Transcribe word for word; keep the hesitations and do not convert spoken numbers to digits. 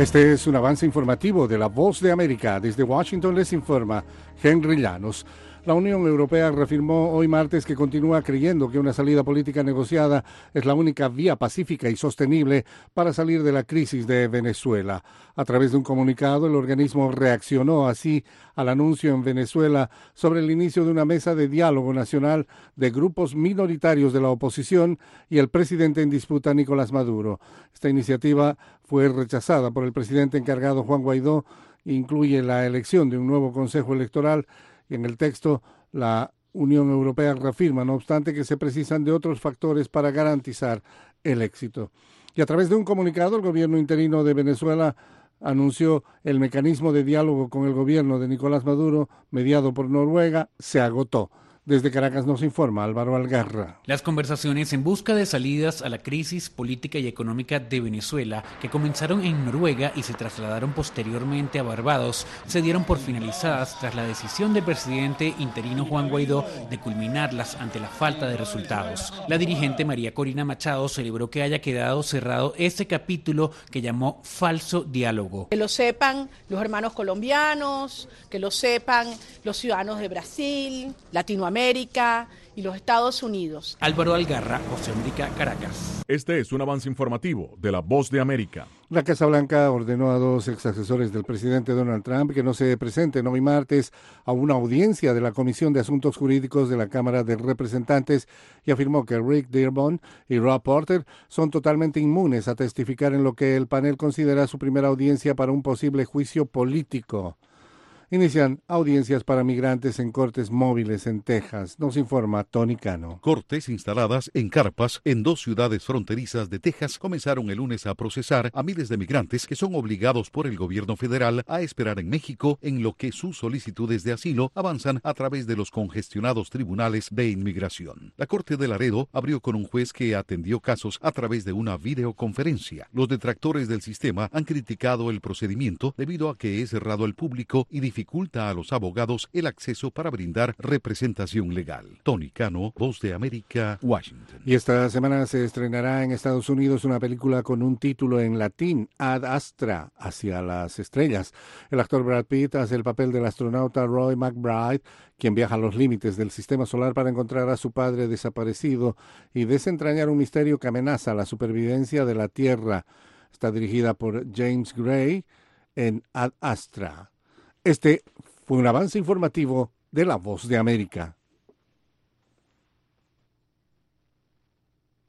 Este es un avance informativo de La Voz de América. Desde Washington les informa Henry Llanos. La Unión Europea reafirmó hoy martes que continúa creyendo que una salida política negociada es la única vía pacífica y sostenible para salir de la crisis de Venezuela. A través de un comunicado, el organismo reaccionó así al anuncio en Venezuela sobre el inicio de una mesa de diálogo nacional de grupos minoritarios de la oposición y el presidente en disputa, Nicolás Maduro. Esta iniciativa fue rechazada por el presidente encargado, Juan Guaidó, e incluye la elección de un nuevo Consejo Electoral. Y en el texto, la Unión Europea reafirma, no obstante, que se precisan de otros factores para garantizar el éxito. Y a través de un comunicado, el gobierno interino de Venezuela anunció el mecanismo de diálogo con el gobierno de Nicolás Maduro, mediado por Noruega, se agotó. Desde Caracas nos informa Álvaro Algarra. Las conversaciones en busca de salidas a la crisis política y económica de Venezuela, que comenzaron en Noruega y se trasladaron posteriormente a Barbados, se dieron por finalizadas tras la decisión del presidente interino Juan Guaidó de culminarlas ante la falta de resultados. La dirigente María Corina Machado celebró que haya quedado cerrado ese capítulo que llamó falso diálogo. Que lo sepan los hermanos colombianos, que lo sepan los ciudadanos de Brasil, Latinoamérica, América y los Estados Unidos. Álvaro Algarra, Voz de América, Caracas. Este es un avance informativo de La Voz de América. La Casa Blanca ordenó a dos ex asesores del presidente Donald Trump que no se presenten hoy martes a una audiencia de la Comisión de Asuntos Jurídicos de la Cámara de Representantes y afirmó que Rick Dearborn y Rob Porter son totalmente inmunes a testificar en lo que el panel considera su primera audiencia para un posible juicio político. Inician audiencias para migrantes en cortes móviles en Texas. Nos informa Tony Cano. Cortes instaladas en carpas en dos ciudades fronterizas de Texas comenzaron el lunes a procesar a miles de migrantes que son obligados por el gobierno federal a esperar en México, en lo que sus solicitudes de asilo avanzan a través de los congestionados tribunales de inmigración. La Corte de Laredo abrió con un juez que atendió casos a través de una videoconferencia. Los detractores del sistema han criticado el procedimiento debido a que es cerrado al público y dificulta dificulta a los abogados el acceso para brindar representación legal. Tony Cano, Voz de América, Washington. Y esta semana se estrenará en Estados Unidos una película con un título en latín, Ad Astra, hacia las estrellas. El actor Brad Pitt hace el papel del astronauta Roy McBride, quien viaja a los límites del sistema solar para encontrar a su padre desaparecido y desentrañar un misterio que amenaza la supervivencia de la Tierra. Está dirigida por James Gray en Ad Astra. Este fue un avance informativo de La Voz de América.